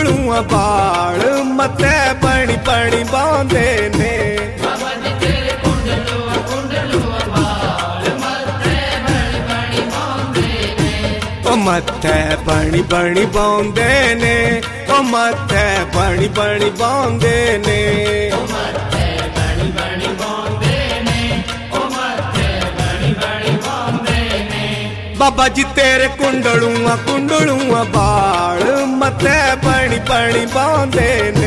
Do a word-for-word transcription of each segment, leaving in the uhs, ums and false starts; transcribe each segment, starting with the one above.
कुंडलू बाल मते बणी बणी बांधे ने। मथे बणी बणी बांधे ने, ओ मथे बणी बणी बांधे ने। बाबा जी तेरे कुंडलू कुंडलू बाल मथे बणी बणी बांधे ने।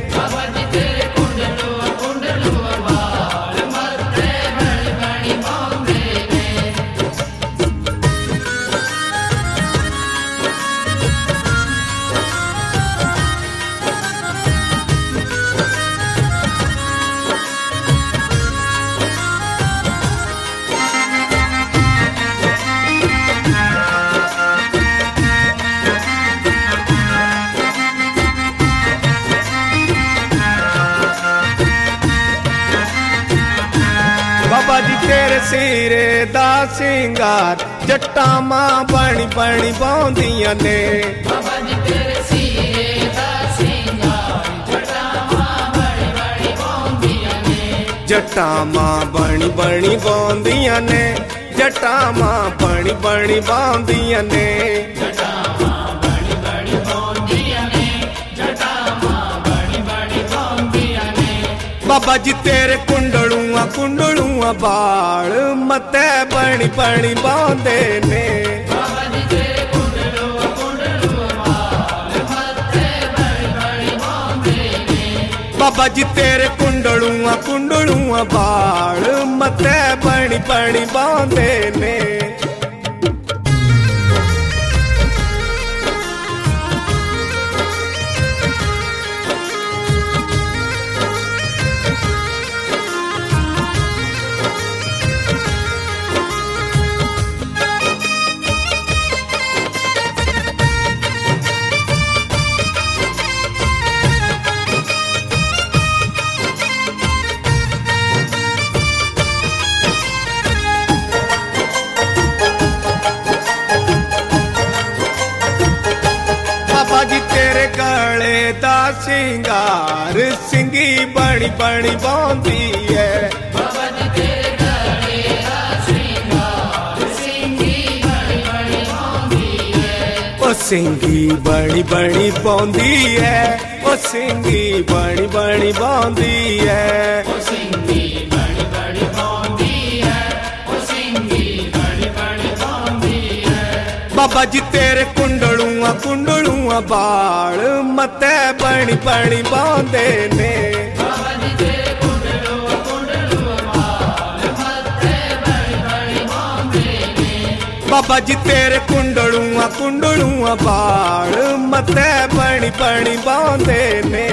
बाबा जी तेरे सिरे दा सिंगार जट्टा मां बणी बणी बांधियां ने। बाबा जी तेरे सिरे दा सिंगार जट्टा मां बणी बणी बांधियां ने। जट्टा मां बणी बणी बांधियां ने, जट्टा मां बणी बणी बांधियां ने। बाबा जी तेरे कुंडलू कुंडलू बाल मते बणी बणी बांधे ने। बाबा जी तेरे कुंडलू कुंडलू बाल मते बणी बणी बांधे ने। बाबा जी तेरे कुंडलू कुंडलू बाल मते बणी बणी बांधे ने। बाबा जी तेरे गले दा सिंगार सिंगी बणी बणी बांधी है। बाबा जी तेरे गले दा सिंगार सिंगी बणी बणी बांधी है। ओ सिंगी बणी बणी बांधी है, ओ सिंगी बणी बणी बांधी है। ओ सिंगी बणी बणी बांधी है, ओ सिंगी बणी बणी बांधी है। बाबा जी तेरे कुंडलू कुंडलू बाल मते बणी बणी बांधे ने। बाबा जी तेरे कुंडलू कुंडलू बाल मते बणी बणी बांधे ने। बाबा जी तेरे कुंडलू कुंडलू बाल मते बणी बणी बांधे ने।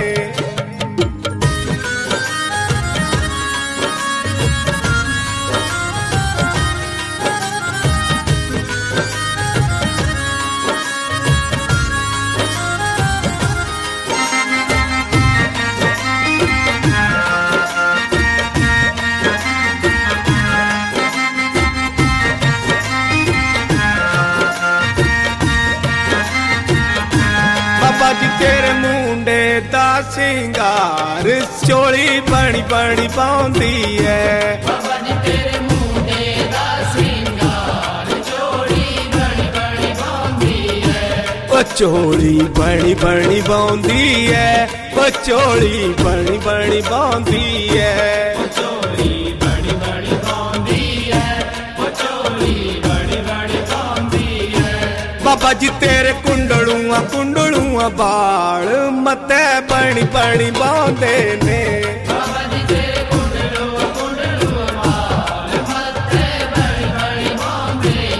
बाबा जी तेरे मुंडे दा सिंगार चोली बणी बणी बांधी है। बाबा जी तेरे मुंडे दा सिंगार चोली बणी बणी बांधी है। ओ चोली बणी बणी बांधी है, ओ चोली बणी बणी बांधी है। ओ चोली बणी बणी बांधी है, ओ चोली बणी बणी बांधी है। बाबा जी तेरे कुंडलू कुंडलू बाल मते बणी बणी बांधे ने।